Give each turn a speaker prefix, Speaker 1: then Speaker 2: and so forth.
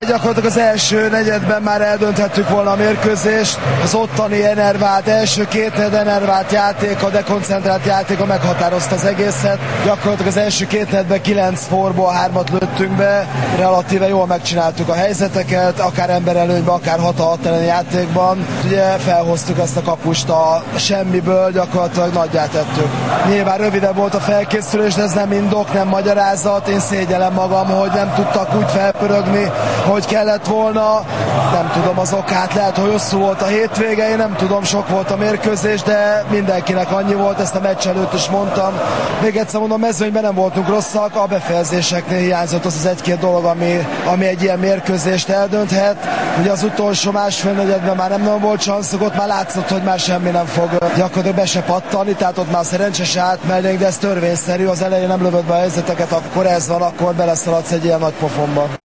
Speaker 1: Gyakorlatilag az első negyedben már eldönthettük volna a mérkőzést. Az ottani enervált, első két negyed enervált játék, a dekoncentrált játéka meghatározta az egészet. Gyakorlatilag az első két negyedben 9 forból 3-at lőttünk be, relatíve jól megcsináltuk a helyzeteket, akár emberelőnyben, akár 6-6 elleni játékban. Ugye felhoztuk ezt a kapust a semmiből, gyakorlatilag nagyját tettük. Nyilván rövidebb volt a felkészülés, de ez nem indok, nem magyarázat. Én szégyellem magam, hogy nem tudtak úgy felpörögni, hogy kellett volna, nem tudom az okát, lehet, hogy hosszú volt a hétvége, én nem tudom, sok volt a mérkőzés, de mindenkinek annyi volt, ezt a meccs előtt is mondtam. Még egyszer mondom, mezőnyben nem voltunk rosszak, a befejezéseknél hiányzott az egy-két dolog, ami egy ilyen mérkőzést eldönthet. Ugye az utolsó másfél negyedben már nem volt sanszok, ott már látszott, hogy már semmi nem fog gyakorlatilag be se pattani, tehát ott már szerencsés átmennénk, de ez törvényszerű, az elején nem lövöd be a helyzeteket, akkor ez van, akkor beleszaladsz egy ilyen nagy pofonba.